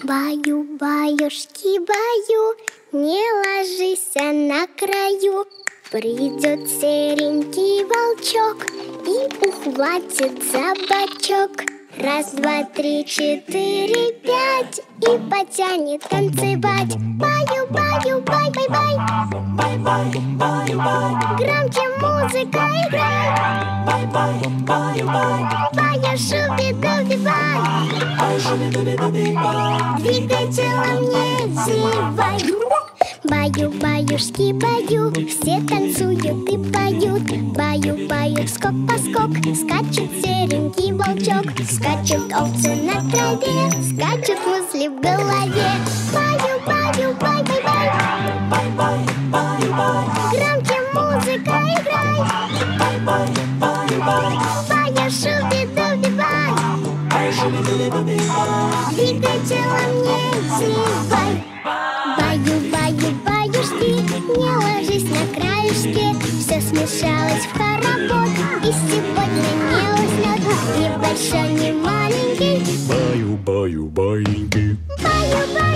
Баю, баюшки, баю, не ложись на краю. Придет серенький волчок и ухватит за бочок. Раз, два, три, четыре, пять, и потянет танцевать. Баю, баю, бай, бай, бай. Бай, бай, баю, бай. Громче музыка играй. Бай, бай, баю, бай. Баю, шуби-дуби-бай. Ай, шуби-дуби-дуби-бай. Двигай телом, не зевай. Баю, баюшки, баю, все танцуют и поют. Баю, баю, скок-поскок, скачет серенький волчок. Скачут овцы на траве, скачут мысли в голове. Баю, баю, бай, бай, бай. Бай, бай, баю, бай. Громче музыка играй. Бай, бай, баю, бай. Баю, шуби-дуби-бай. Ай, шуби-дуби-дуби-бай. Двигай телом, не зевай. Баю, баю, баюшки, не ложись на краешке. Все смешалось в хоровод, и сегодня не уснет ни большой, ни маленький. Баю, баю, баиньки. Баю, баю.